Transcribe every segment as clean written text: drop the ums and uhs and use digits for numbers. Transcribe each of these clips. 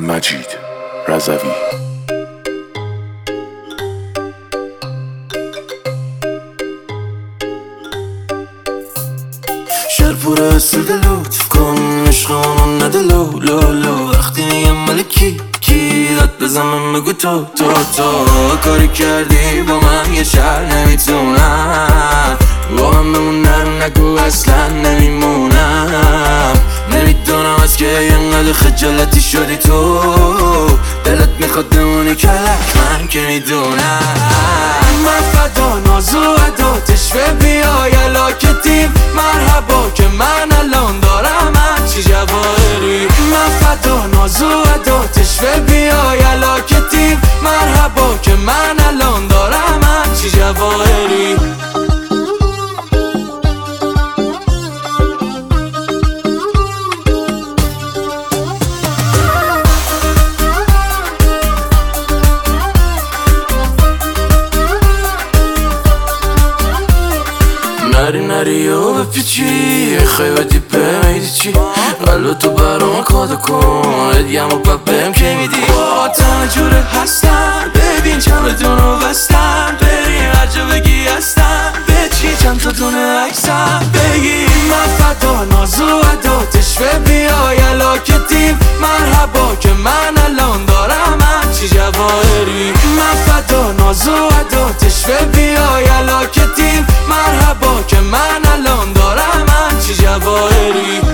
مجید رضوی. شهر پر اسود لطف کن عشقانو نده لو لو لو. وقتی میگم ملکی کی داد بزنم بگو تو کاری کردی با من یه شهر نمیتونم با من بمونم نگو اصلا نمیمونم. نمیدونم از که اینقدر خجالتی شدی تو دلت میخواد بمونی کلک من که میدونم. من فدا ناز و عداتش و بیای علاکتیم مرحبا که من الان دارم هرچی جواهری. من فدا ناز و عداتش و بیای علاکتیم مرحبا که من الان دارم هرچی جواهری. نری و بپیچی خیلی دیپه میدی چی قلب تو برام کادو کن ادیم و بهم که میدی با تنها جوره هستم ببین چند رو بستم بریم هر جا بگی هستم بچی چند تا دونه عکسم بگی. من فدا ناز و عداتش و بیای علاکتیم مرحبا که من الان دارم هرچی جواهری. من فدا ناز و عداتش و بیای علاکتیم مرحبا که من الان دارم هرچی جواهری.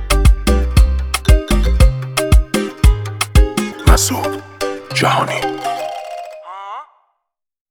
مسعود جهانی.